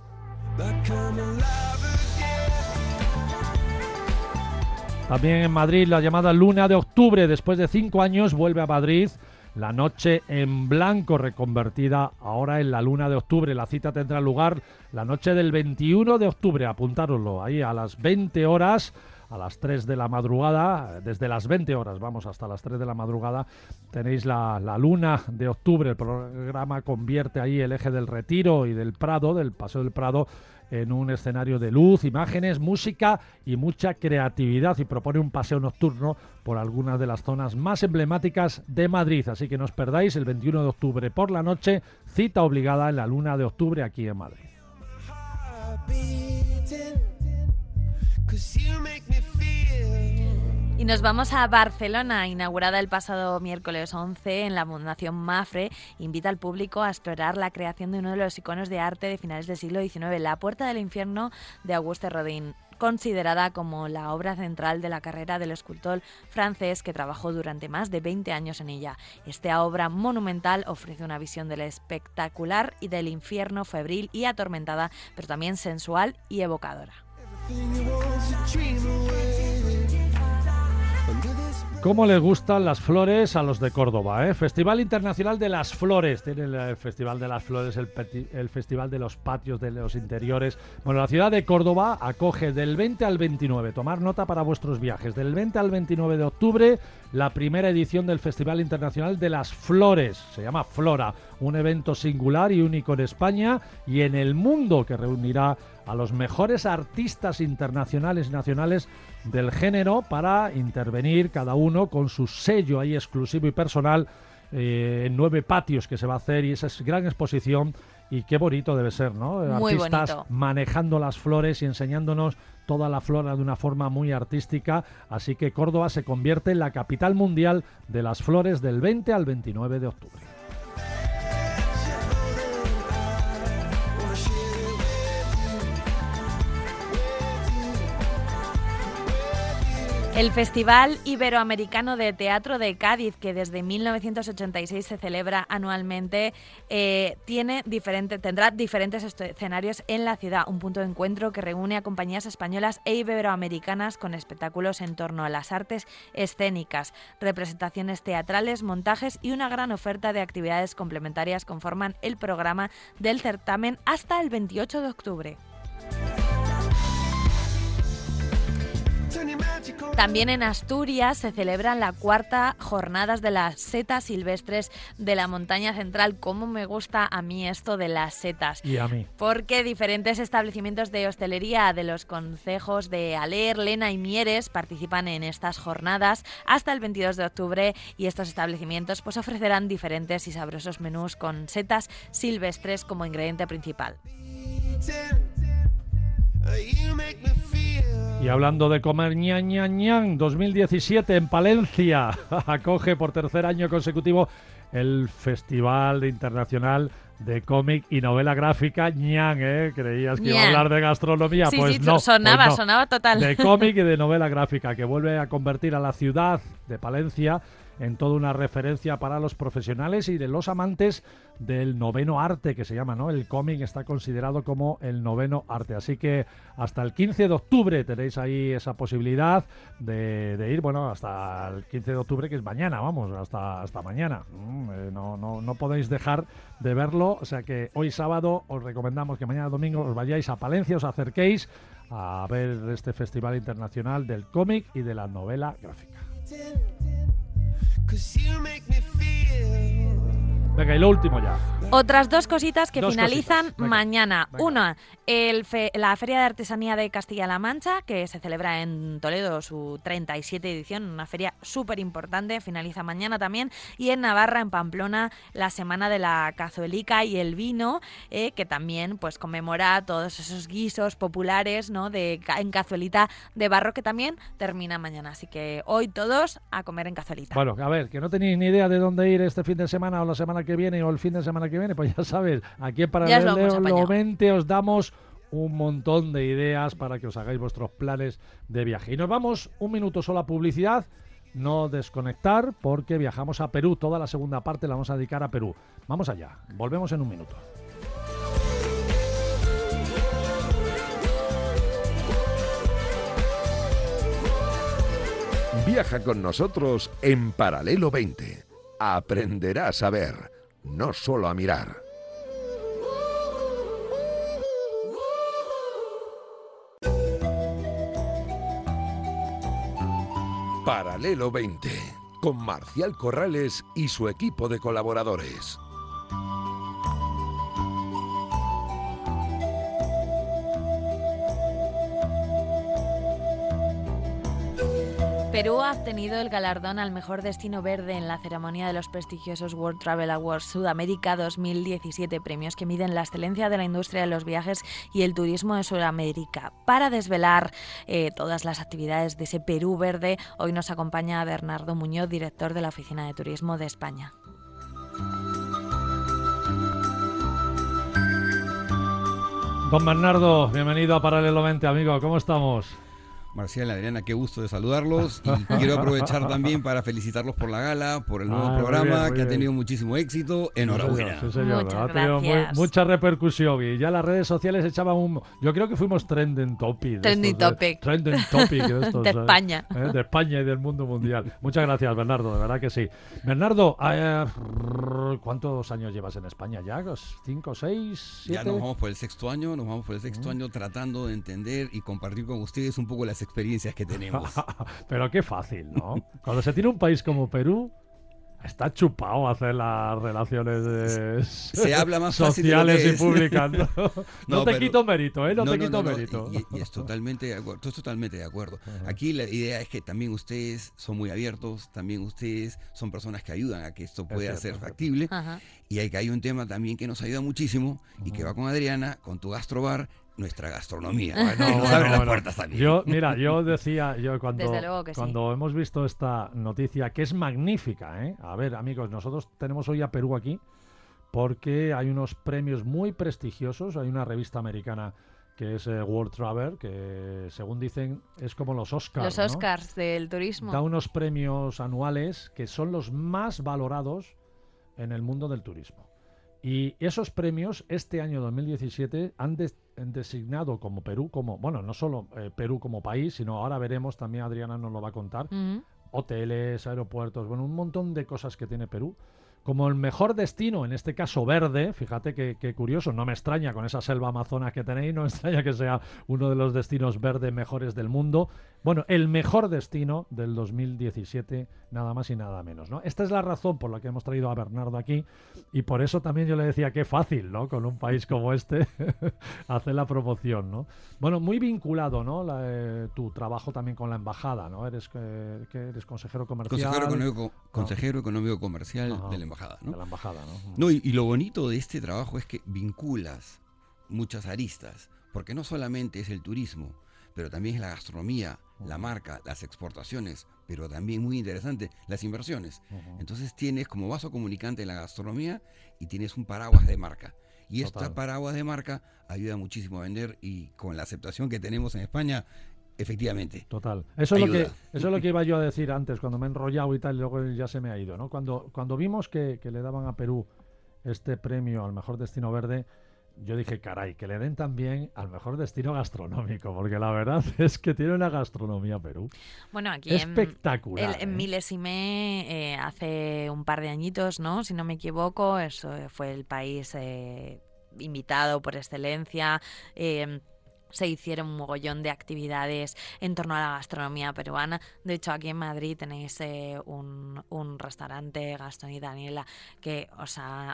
También en Madrid, la llamada Luna de Octubre. Después de 5 años vuelve a Madrid la Noche en Blanco, reconvertida ahora en la Luna de Octubre. La cita tendrá lugar la noche del 21 de octubre, apuntároslo, ahí a las 20 horas, a las 3 de la madrugada, desde las 20 horas, vamos, hasta las 3 de la madrugada, tenéis la Luna de Octubre. El programa convierte ahí el eje del Retiro y del Prado, del Paseo del Prado, en un escenario de luz, imágenes, música y mucha creatividad, y propone un paseo nocturno por algunas de las zonas más emblemáticas de Madrid. Así que no os perdáis el 21 de octubre por la noche, cita obligada en la Luna de Octubre aquí en Madrid. Y nos vamos a Barcelona, inaugurada el pasado miércoles 11 en la Fundación Mafre. Invita al público a explorar la creación de uno de los iconos de arte de finales del siglo XIX, La Puerta del Infierno de Auguste Rodin, considerada como la obra central de la carrera del escultor francés que trabajó durante más de 20 años en ella. Esta obra monumental ofrece una visión del espectacular y del infierno febril y atormentada, pero también sensual y evocadora. ¿Cómo les gustan las flores a los de Córdoba? Festival Internacional de las Flores. Tienen el Festival de las Flores, el Festival de los Patios, de los Interiores. Bueno, la ciudad de Córdoba acoge del 20 al 29, tomar nota para vuestros viajes, del 20 al 29 de octubre, la primera edición del Festival Internacional de las Flores. Se llama Flora, un evento singular y único en España y en el mundo que reunirá a los mejores artistas internacionales y nacionales del género para intervenir cada uno con su sello ahí exclusivo y personal en 9 patios que se va a hacer, y esa es gran exposición. Y qué bonito debe ser, ¿no? Muy artistas bonito, manejando las flores y enseñándonos toda la flora de una forma muy artística. Así que Córdoba se convierte en la capital mundial de las flores del 20 al 29 de octubre. El Festival Iberoamericano de Teatro de Cádiz, que desde 1986 se celebra anualmente, tendrá diferentes escenarios en la ciudad, un punto de encuentro que reúne a compañías españolas e iberoamericanas con espectáculos en torno a las artes escénicas, representaciones teatrales, montajes y una gran oferta de actividades complementarias conforman el programa del certamen hasta el 28 de octubre. También en Asturias se celebran la 4ª jornadas de las setas silvestres de la montaña central. ¿Cómo me gusta a mí esto de las setas? Y a mí. Porque diferentes establecimientos de hostelería de los concejos de Aler, Lena y Mieres participan en estas jornadas hasta el 22 de octubre y estos establecimientos pues ofrecerán diferentes y sabrosos menús con setas silvestres como ingrediente principal. Y hablando de comer ñan, 2017 en Palencia acoge por tercer año consecutivo el Festival Internacional de Cómic y Novela Gráfica ñan, ¿Creías que iba a hablar de gastronomía? Sí, pues sí, no. sonaba total. De cómic y de novela gráfica, que vuelve a convertir a la ciudad de Palencia en toda una referencia para los profesionales y de los amantes del noveno arte, que se llama, ¿no? El cómic está considerado como el noveno arte. Así que hasta el 15 de octubre tenéis ahí esa posibilidad de ir, bueno, hasta el 15 de octubre, que es mañana, vamos, hasta mañana. No podéis dejar de verlo. O sea que hoy sábado os recomendamos que mañana domingo os vayáis a Palencia, os acerquéis a ver este Festival Internacional del Cómic y de la Novela Gráfica. Venga, y lo último ya. Otras 2 cositas que Dos finalizan cositas. Venga, mañana. venga. Una, la Feria de Artesanía de Castilla-La Mancha, que se celebra en Toledo, su 37 edición, una feria súper importante, finaliza mañana también. Y en Navarra, en Pamplona, la Semana de la Cazuelica y el Vino, que también pues conmemora todos esos guisos populares, ¿no? En cazuelita de barro, que también termina mañana. Así que hoy todos a comer en cazuelita. Bueno, a ver, que no tenéis ni idea de dónde ir este fin de semana o la semana que viene o el fin de semana que viene, pues ya sabes, aquí en Paralelo 20 os damos un montón de ideas para que os hagáis vuestros planes de viaje. Y nos vamos un minuto solo a publicidad, no desconectar, porque viajamos a Perú. Toda la segunda parte la vamos a dedicar a Perú. Vamos allá, volvemos en un minuto. Viaja con nosotros en Paralelo 20. Aprenderás a ver, no solo a mirar. Paralelo 20, con Marcial Corrales y su equipo de colaboradores. Perú ha obtenido el galardón al mejor destino verde en la ceremonia de los prestigiosos World Travel Awards Sudamérica 2017, premios que miden la excelencia de la industria de los viajes y el turismo de Sudamérica. Para desvelar todas las actividades de ese Perú verde, hoy nos acompaña Bernardo Muñoz, director de la Oficina de Turismo de España. Don Bernardo, bienvenido a Paralelo 20, amigo. ¿Cómo estamos? Marcial, Adriana, qué gusto de saludarlos y quiero aprovechar también para felicitarlos por la gala, por el nuevo programa muy bien. Ha tenido muchísimo éxito. Enhorabuena. Sí, señor. Ha tenido mucha repercusión y ya las redes sociales echaban yo creo que fuimos trending topic. Trending topic de estos, de España. De España y del mundo mundial. Muchas gracias, Bernardo, de verdad que sí. Bernardo, ¿cuántos años llevas en España ya? ¿5, 6, 7? Ya nos vamos por el sexto año, tratando de entender y compartir con ustedes un poco las experiencias que tenemos. Pero qué fácil, ¿no? Cuando se tiene un país como Perú, está chupado hacer las relaciones se habla más sociales fácil y públicas. No te quito mérito, ¿eh? No te quito mérito. Y es totalmente de acuerdo. Estoy totalmente de acuerdo. Aquí la idea es que también ustedes son muy abiertos, también ustedes son personas que ayudan a que esto pueda ser factible. Y hay un tema también que nos ayuda muchísimo y que va con Adriana, con tu gastrobar, nuestra gastronomía. Nos abre las puertas también. Yo decía cuando hemos visto esta noticia, que es magnífica, ¿eh? A ver, amigos, nosotros tenemos hoy a Perú aquí porque hay unos premios muy prestigiosos. Hay una revista americana que es World Travel, que según dicen es como los Oscars. Los Oscars, ¿no?, del turismo. Da unos premios anuales que son los más valorados en el mundo del turismo. Y esos premios, este año 2017, han designado como Perú, no solo Perú como país, sino ahora veremos, también Adriana nos lo va a contar, hoteles, aeropuertos, un montón de cosas que tiene Perú, como el mejor destino, en este caso verde. Fíjate qué curioso, no me extraña con esa selva amazona que tenéis, no me extraña que sea uno de los destinos verdes mejores del mundo. Bueno, el mejor destino del 2017, nada más y nada menos, ¿no? Esta es la razón por la que hemos traído a Bernardo aquí y por eso también yo le decía qué fácil, ¿no?, con un país como este hacer la promoción, ¿no? Bueno, muy vinculado, ¿no?, tu trabajo también con la embajada, ¿no? Eres consejero comercial. Consejero económico comercial de la embajada, ¿no? De la embajada, ¿no? No, y lo bonito de este trabajo es que vinculas muchas aristas, porque no solamente es el turismo, pero también es la gastronomía, la marca, las exportaciones, pero también muy interesante, las inversiones. Entonces tienes como vaso comunicante la gastronomía y tienes un paraguas de marca. Y esta paraguas de marca ayuda muchísimo a vender y con la aceptación que tenemos en España, efectivamente. Total. Eso es lo que iba yo a decir antes, cuando me he enrollado y tal, y luego ya se me ha ido, ¿no? Cuando vimos que le daban a Perú este premio al mejor destino verde, yo dije, caray, que le den también al mejor destino gastronómico, porque la verdad es que tiene una gastronomía Perú. Bueno, aquí espectacular. En Milésime, hace un par de añitos, ¿no?, si no me equivoco, eso fue el país invitado por excelencia. Se hicieron un mogollón de actividades en torno a la gastronomía peruana. De hecho, aquí en Madrid tenéis un restaurante, Gastón y Daniela, que os ha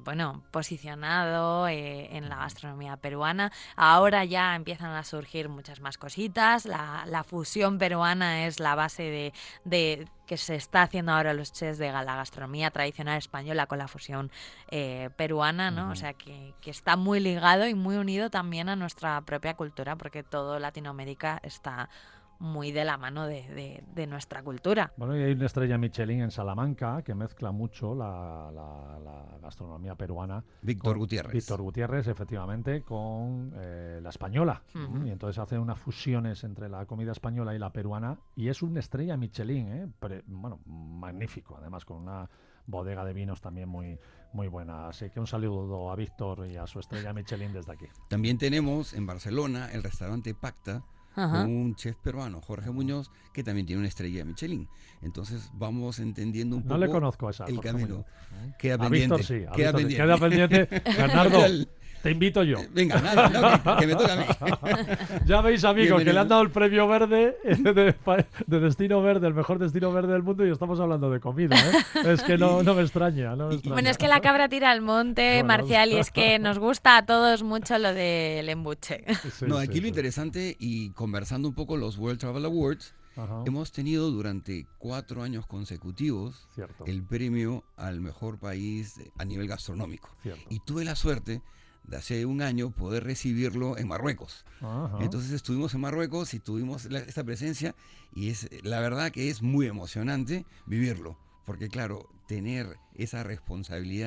posicionado en la gastronomía peruana. Ahora ya empiezan a surgir muchas más cositas. La fusión peruana es la base de que se está haciendo ahora los chefs de la gastronomía tradicional española con la fusión peruana, ¿no? O sea, que está muy ligado y muy unido también a nuestra propia cultura, porque todo Latinoamérica está muy de la mano de nuestra cultura. Bueno, y hay una estrella Michelin en Salamanca que mezcla mucho la gastronomía peruana. Víctor Gutiérrez, efectivamente, con la española. Y entonces hace unas fusiones entre la comida española y la peruana y es una estrella Michelin, magnífico, además con una bodega de vinos también muy, muy buena. Así que un saludo a Víctor y a su estrella Michelin desde aquí. También tenemos en Barcelona el restaurante Pacta, con un chef peruano, Jorge Muñoz, que también tiene una estrella Michelin. Entonces vamos entendiendo un poco. No le conozco a esa. El camino. Queda pendiente. Víctor sí. Queda pendiente. Bernardo, te invito yo. Venga, que me toca a mí. Ya veis, amigos, bienvenido, que le han dado el premio verde de destino verde, el mejor destino verde del mundo, y estamos hablando de comida, ¿eh? Es que no me extraña. Bueno, es que la cabra tira al monte, Marcial, y es que nos gusta a todos mucho lo del embuche. Aquí lo interesante, y conversando un poco los World Travel Awards, hemos tenido durante 4 años consecutivos el premio al mejor país a nivel gastronómico. Y tuve la suerte de hace un año poder recibirlo en Marruecos. Entonces estuvimos en Marruecos y tuvimos esta presencia, y la verdad que es muy emocionante vivirlo, porque claro, tener esa responsabilidad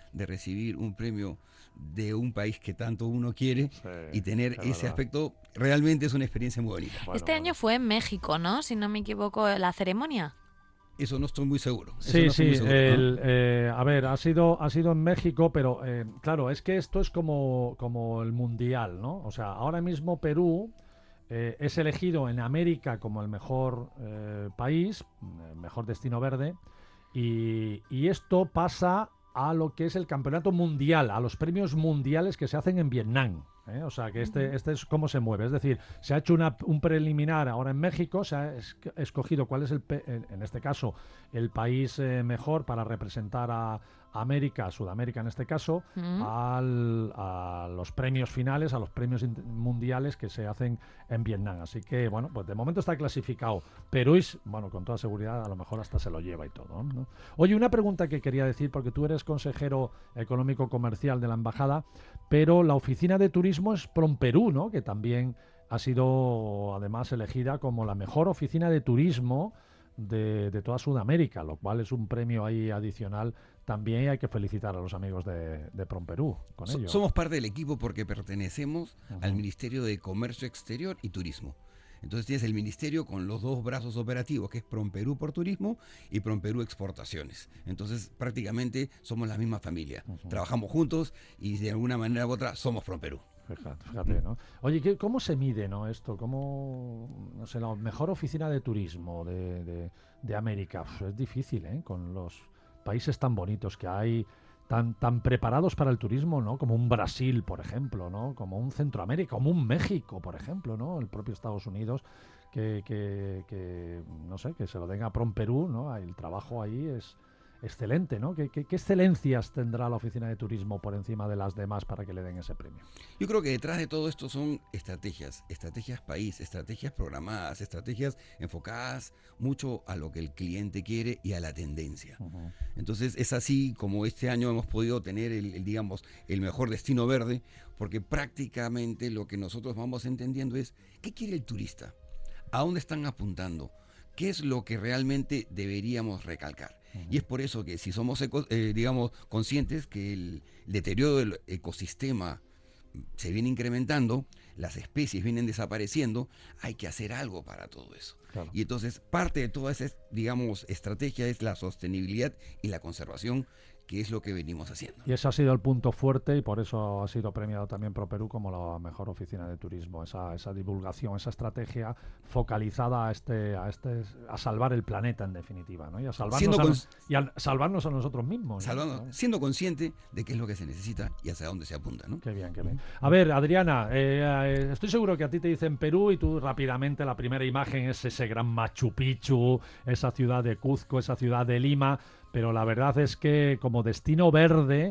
de recibir un premio de un país que tanto uno quiere y tener ese aspecto, realmente es una experiencia muy bonita. Este año fue en México, ¿no? Si no me equivoco, la ceremonia. Eso no estoy muy seguro. Sí, no sí. ¿no? A ver, ha sido en México, pero claro, es que esto es como el Mundial, ¿no? O sea, ahora mismo Perú es elegido en América como el mejor país, el mejor destino verde, y esto pasa a lo que es el campeonato mundial, a los premios mundiales que se hacen en Vietnam. O sea, que este es cómo se mueve. Es decir, se ha hecho un preliminar ahora en México, se ha escogido cuál es, en este caso, el país mejor para representar a América, Sudamérica en este caso, a los premios finales, a los premios mundiales que se hacen en Vietnam. Así que, bueno, pues de momento está clasificado. Perú, bueno, con toda seguridad, a lo mejor hasta se lo lleva y todo, ¿no? Oye, una pregunta que quería decir, porque tú eres consejero económico-comercial de la embajada, pero la oficina de turismo es PromPerú, ¿no? Que también ha sido además elegida como la mejor oficina de turismo de toda Sudamérica, lo cual es un premio ahí adicional también, y hay que felicitar a los amigos de PromPerú con ello. Somos parte del equipo porque pertenecemos al Ministerio de Comercio Exterior y Turismo. Entonces tienes el ministerio con los dos brazos operativos, que es PromPerú por turismo y PromPerú exportaciones. Entonces prácticamente somos la misma familia. Trabajamos juntos y de alguna manera u otra somos PromPerú. Fíjate, ¿no? Oye, ¿cómo se mide, no, esto? ¿Cómo, no sé, la mejor oficina de turismo de América? Es difícil, ¿eh? Con los países tan bonitos que hay, tan preparados para el turismo, ¿no? Como un Brasil, por ejemplo, ¿no? Como un Centroamérica, como un México, por ejemplo, ¿no? El propio Estados Unidos, que no sé, que se lo den a PromPerú, ¿no? El trabajo ahí es excelente, ¿no? ¿Qué excelencias tendrá la oficina de turismo por encima de las demás para que le den ese premio? Yo creo que detrás de todo esto son estrategias país, estrategias programadas, estrategias enfocadas mucho a lo que el cliente quiere y a la tendencia. Entonces es así como este año hemos podido tener el mejor destino verde, porque prácticamente lo que nosotros vamos entendiendo es ¿qué quiere el turista? ¿A dónde están apuntando? ¿Qué es lo que realmente deberíamos recalcar? Y es por eso que si somos, conscientes que el deterioro del ecosistema se viene incrementando, las especies vienen desapareciendo, hay que hacer algo para todo eso. Claro. Y entonces parte de toda esa, estrategia es la sostenibilidad y la conservación, que es lo que venimos haciendo. Y ese ha sido el punto fuerte, y por eso ha sido premiado también PromPerú como la mejor oficina de turismo, esa divulgación, esa estrategia focalizada a salvar el planeta, en definitiva, ¿no? Y a salvarnos a nosotros mismos, ¿no? Siendo consciente de qué es lo que se necesita y hacia dónde se apunta, ¿no? Qué bien, qué bien. A ver, Adriana, estoy seguro que a ti te dicen Perú y tú rápidamente la primera imagen es ese gran Machu Picchu, esa ciudad de Cuzco, esa ciudad de Lima, pero la verdad es que como destino verde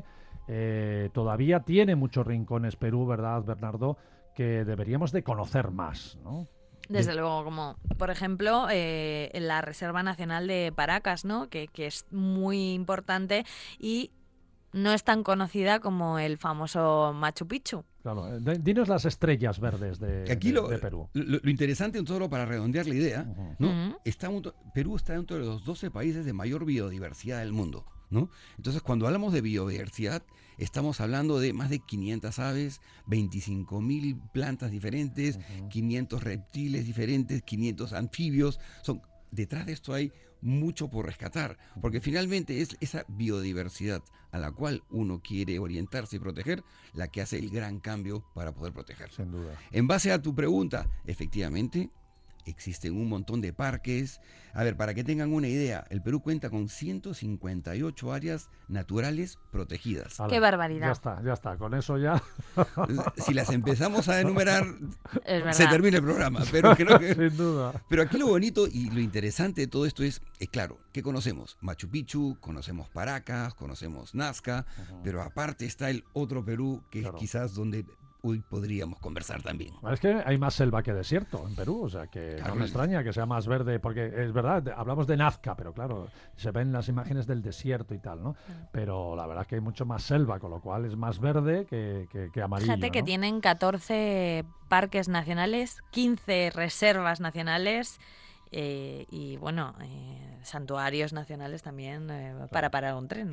todavía tiene muchos rincones Perú, ¿verdad, Bernardo? Que deberíamos de conocer más, ¿no? Desde luego, como por ejemplo la Reserva Nacional de Paracas, ¿no? Que es muy importante y no es tan conocida como el famoso Machu Picchu. Claro, dinos las estrellas verdes de Perú. Lo interesante, solo para redondear la idea, ¿no? Perú está dentro de los 12 países de mayor biodiversidad del mundo, ¿no? Entonces, cuando hablamos de biodiversidad, estamos hablando de más de 500 aves, 25.000 plantas diferentes, 500 reptiles diferentes, 500 anfibios. Detrás de esto hay mucho por rescatar, porque finalmente es esa biodiversidad a la cual uno quiere orientarse y proteger la que hace el gran cambio para poder proteger. Sin duda. En base a tu pregunta, efectivamente, existen un montón de parques. A ver, para que tengan una idea, el Perú cuenta con 158 áreas naturales protegidas. ¡Qué barbaridad! Ya está, con eso ya... Si las empezamos a enumerar, se termina el programa. Pero creo que... Sin duda. Pero aquí lo bonito y lo interesante de todo esto es claro, ¿qué conocemos? Machu Picchu, conocemos Paracas, conocemos Nazca, pero aparte está el otro Perú, que es quizás donde... hoy podríamos conversar también. Es que hay más selva que desierto en Perú, o sea que no me extraña que sea más verde, porque es verdad, hablamos de Nazca, pero claro, se ven las imágenes del desierto y tal, ¿no? Pero la verdad es que hay mucho más selva, con lo cual es más verde que amarillo. Fíjate que tienen 14 parques nacionales, 15 reservas nacionales y bueno, santuarios nacionales también para parar un tren.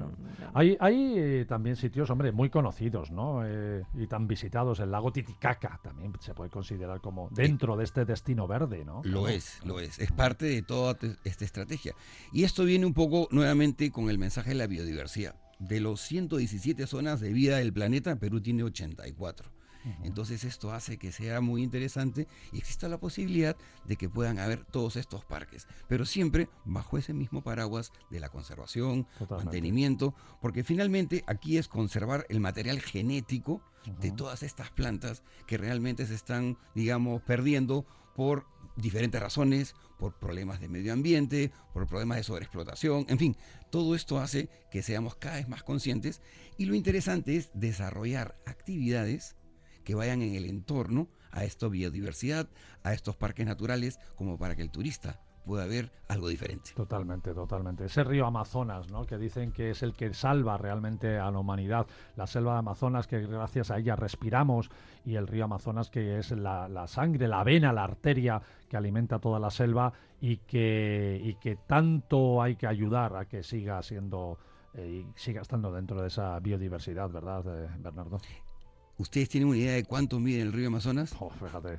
Hay también sitios, hombre, muy conocidos, ¿no? Y tan visitados. El lago Titicaca también se puede considerar como dentro de este destino verde, ¿no? Lo es. Es parte de toda esta estrategia. Y esto viene un poco nuevamente con el mensaje de la biodiversidad. De los 117 zonas de vida del planeta, Perú tiene 84. Entonces esto hace que sea muy interesante y exista la posibilidad de que puedan haber todos estos parques, pero siempre bajo ese mismo paraguas de la conservación, mantenimiento, porque finalmente aquí es conservar el material genético de todas estas plantas que realmente se están, digamos, perdiendo por diferentes razones, por problemas de medio ambiente, por problemas de sobreexplotación, en fin, todo esto hace que seamos cada vez más conscientes y lo interesante es desarrollar actividades que vayan en el entorno a esta biodiversidad, a estos parques naturales, como para que el turista pueda ver algo diferente. Totalmente. Ese río Amazonas, ¿no? Que dicen que es el que salva realmente a la humanidad. La selva de Amazonas, que gracias a ella respiramos, y el río Amazonas, que es la sangre, la vena, la arteria que alimenta toda la selva y que tanto hay que ayudar a que siga siendo y siga estando dentro de esa biodiversidad, ¿verdad, Bernardo? ¿Ustedes tienen una idea de cuánto mide el río Amazonas? Fíjate.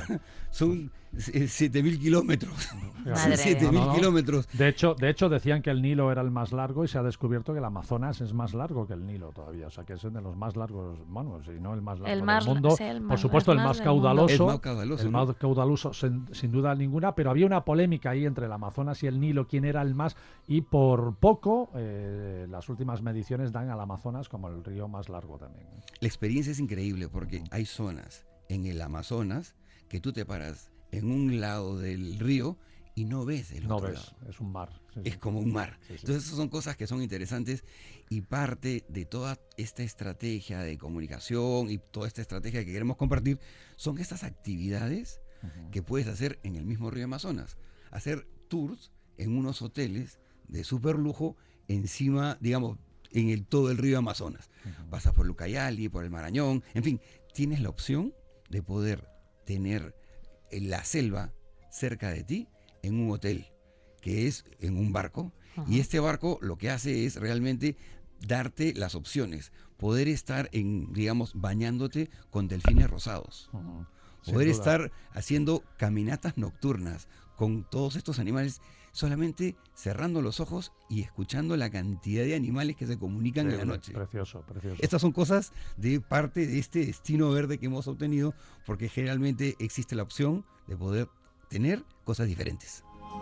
Son 7.000 kilómetros. Madre. 7.000 kilómetros. De hecho, decían que el Nilo era el más largo y se ha descubierto que el Amazonas es más largo que el Nilo todavía. O sea, que es uno de los más largos, bueno, si no el más largo del mundo. Por supuesto, el más caudaloso. El más caudaloso, sin duda ninguna, pero había una polémica ahí entre el Amazonas y el Nilo, quién era el más, y por poco las últimas mediciones dan al Amazonas como el río más largo también. La experiencia es increíble porque hay zonas en el Amazonas que tú te paras en un lado del río y no ves el otro lado. Es un mar. Es como un mar. Entonces esas son cosas que son interesantes y parte de toda esta estrategia de comunicación y toda esta estrategia que queremos compartir son estas actividades que puedes hacer en el mismo río Amazonas. Hacer tours en unos hoteles de súper lujo encima, digamos, en todo el río Amazonas. Pasas por Lucayali, por el Marañón, en fin, tienes la opción de poder tener la selva cerca de ti en un hotel, que es en un barco, y este barco lo que hace es realmente darte las opciones, poder estar digamos, bañándote con delfines rosados, poder estar haciendo caminatas nocturnas con todos estos animales, solamente cerrando los ojos y escuchando la cantidad de animales que se comunican en la noche. Precioso. Estas son cosas de parte de este destino verde que hemos obtenido, porque generalmente existe la opción de poder tener cosas diferentes.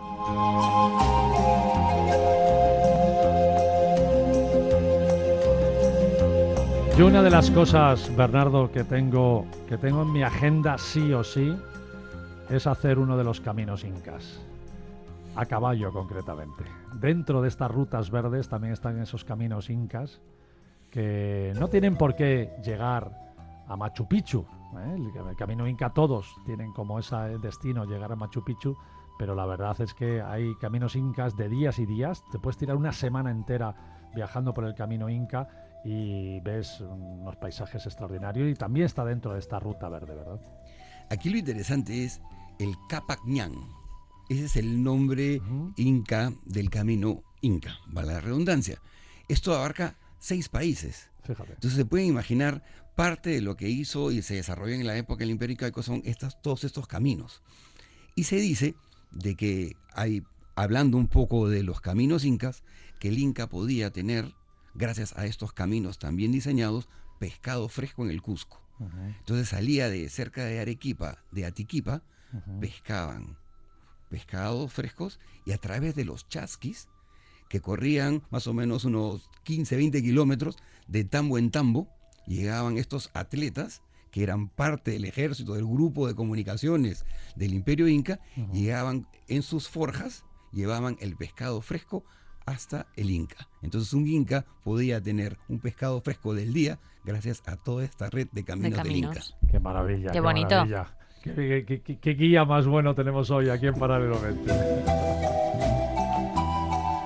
Yo una de las cosas, Bernardo, que tengo en mi agenda sí o sí, es hacer uno de los caminos incas. A caballo, concretamente. Dentro de estas rutas verdes también están esos caminos incas que no tienen por qué llegar a Machu Picchu. El camino inca todos tienen como ese destino llegar a Machu Picchu, pero la verdad es que hay caminos incas de días y días. Te puedes tirar una semana entera viajando por el camino inca y ves unos paisajes extraordinarios y también está dentro de esta ruta verde, ¿verdad? Aquí lo interesante es el Capac Ñan. Ese es el nombre inca del camino inca, vale la redundancia. Esto abarca 6 países. Fíjate. Entonces se pueden imaginar parte de lo que hizo y se desarrolló en la época del Imperio Incaico son todos estos caminos. Y se dice de que hablando un poco de los caminos incas, que el inca podía tener, gracias a estos caminos también diseñados, pescado fresco en el Cusco. Entonces salía de cerca de Arequipa, de Atiquipa, pescaban pescados frescos y a través de los chasquis que corrían más o menos unos 15-20 kilómetros de tambo en tambo, llegaban estos atletas que eran parte del ejército, del grupo de comunicaciones del Imperio Inca, llegaban en sus forjas, llevaban el pescado fresco hasta el Inca. Entonces un Inca podía tener un pescado fresco del día gracias a toda esta red de caminos del Inca. Qué maravilla. Qué bonito. Maravilla. ¿Qué guía más bueno tenemos hoy aquí en Paralelo 20?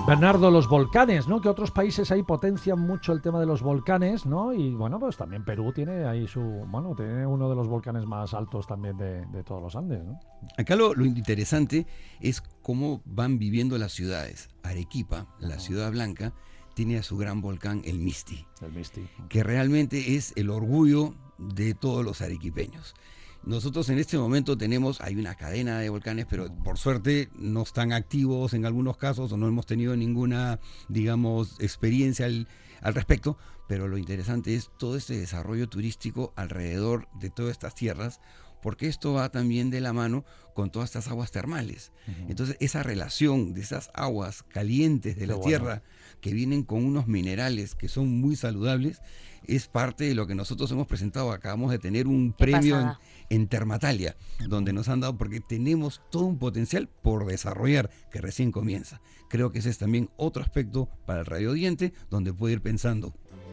Bernardo, los volcanes, ¿no? Que otros países ahí potencian mucho el tema de los volcanes, ¿no? Y bueno, pues también Perú tiene ahí tiene uno de los volcanes más altos también de todos los Andes, ¿no? Acá lo interesante es cómo van viviendo las ciudades. Arequipa, la ciudad blanca, tiene a su gran volcán, el Misti. El Misti. Que realmente es el orgullo de todos los arequipeños. Nosotros en este momento hay una cadena de volcanes, pero por suerte no están activos en algunos casos o no hemos tenido ninguna, digamos, experiencia al respecto, pero lo interesante es todo este desarrollo turístico alrededor de todas estas tierras, porque esto va también de la mano con todas estas aguas termales. Entonces esa relación de esas aguas calientes de la tierra que vienen con unos minerales que son muy saludables, es parte de lo que nosotros hemos presentado. Acabamos de tener un premio en Termatalia, donde nos han dado, porque tenemos todo un potencial por desarrollar que recién comienza. Creo que ese es también otro aspecto para el radioaudiente donde puede ir pensando.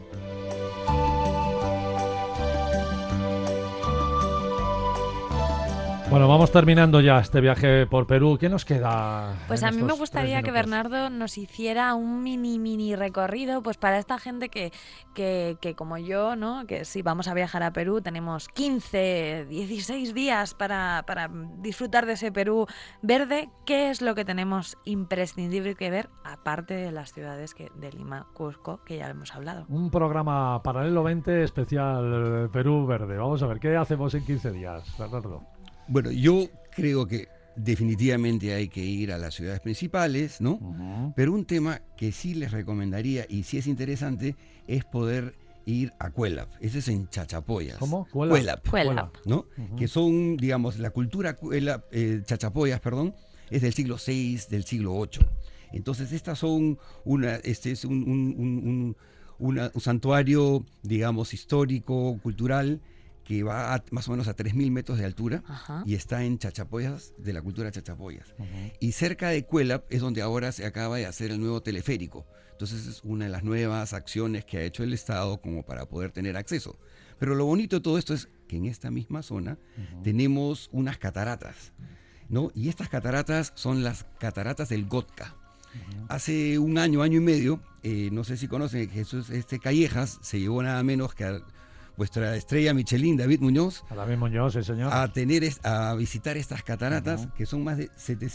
Bueno, vamos terminando ya este viaje por Perú. ¿Qué nos queda? Pues a mí me gustaría que Bernardo nos hiciera un mini recorrido, pues para esta gente que como yo, ¿no? Que si vamos a viajar a Perú tenemos 15, 16 días para disfrutar de ese Perú verde. ¿Qué es lo que tenemos imprescindible que ver, aparte de las ciudades de Lima, Cusco, que ya hemos hablado? Un programa Paralelo 20 especial Perú verde. Vamos a ver, ¿qué hacemos en 15 días, Bernardo? Bueno, yo creo que definitivamente hay que ir a las ciudades principales, ¿no? Uh-huh. Pero un tema que sí les recomendaría y sí es interesante es poder ir a Cuélap. Ese es en Chachapoyas. ¿Cómo? Cuélap. ¿No? Uh-huh. Que son, digamos, la cultura Chachapoyas, es del siglo VI, del siglo VIII. Entonces estas son este es un santuario, digamos, histórico, cultural, que va más o menos a 3.000 metros de altura. Ajá. Y está en Chachapoyas, de la cultura Chachapoyas. Uh-huh. Y cerca de Cuélap es donde ahora se acaba de hacer el nuevo teleférico. Entonces es una de las nuevas acciones que ha hecho el Estado como para poder tener acceso. Pero lo bonito de todo esto es que en esta misma zona tenemos unas cataratas, ¿no? Y estas cataratas son las cataratas del Gotca. Hace un año y medio, no sé si conocen, Jesús Callejas se llevó nada menos que a vuestra estrella Michelin, David Muñoz, sí, señor, a visitar estas cataratas, que son más de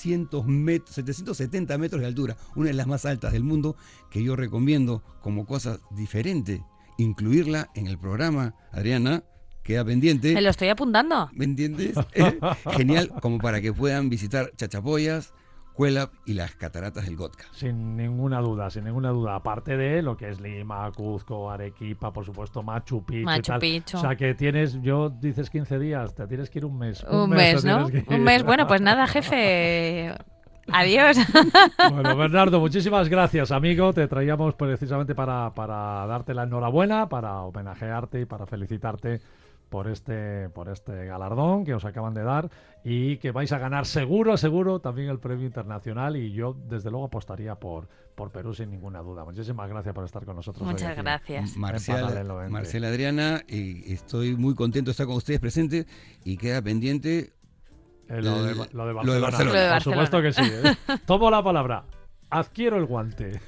770 metros de altura, una de las más altas del mundo, que yo recomiendo como cosa diferente, incluirla en el programa. Adriana, queda pendiente. Me lo estoy apuntando. ¿Me entiendes? Genial, como para que puedan visitar Chachapoyas, Cuélap y las cataratas del Gotca. Sin ninguna duda. Aparte de lo que es Lima, Cuzco, Arequipa, por supuesto, Machu Picchu. O sea, que dices 15 días, te tienes que ir un mes. Un mes, ¿no? Un mes. Bueno, pues nada, jefe. Adiós. Bueno, Bernardo, muchísimas gracias, amigo. Te traíamos precisamente para darte la enhorabuena, para homenajearte y para felicitarte por este galardón que os acaban de dar y que vais a ganar seguro también el premio internacional, y yo desde luego apostaría por Perú sin ninguna duda. Muchísimas gracias por estar con nosotros. Muchas gracias. Marcela, Adriana, estoy muy contento de estar con ustedes presentes y queda pendiente lo de Barcelona. Por supuesto que sí. Tomo la palabra. Adquiero el guante.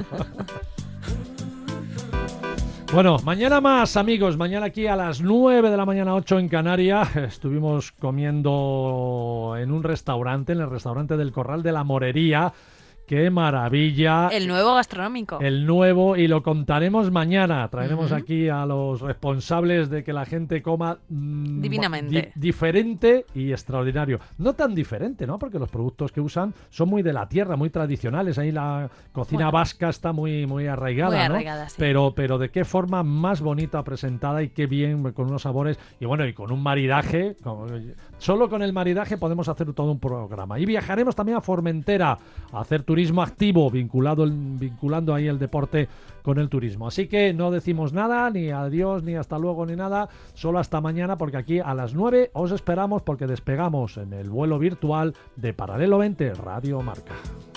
Bueno, mañana más, amigos. Mañana aquí a las 9 de la mañana, 8 en Canarias. Estuvimos comiendo en un restaurante, en el restaurante del Corral de la Morería. ¡Qué maravilla! El nuevo gastronómico. El nuevo, y lo contaremos mañana. Traeremos aquí a los responsables de que la gente coma divinamente. Diferente y extraordinario. No tan diferente, ¿no? Porque los productos que usan son muy de la tierra, muy tradicionales. Ahí la cocina vasca está muy arraigada, muy ¿no? arraigada, sí. Pero de qué forma más bonita presentada, y qué bien, con unos sabores y bueno, y con un maridaje. Solo con el maridaje podemos hacer todo un programa. Y viajaremos también a Formentera a hacer turismo activo, vinculando ahí el deporte con el turismo. Así que no decimos nada, ni adiós, ni hasta luego, ni nada, solo hasta mañana, porque aquí a las 9 os esperamos, porque despegamos en el vuelo virtual de Paralelo 20 Radio Marca.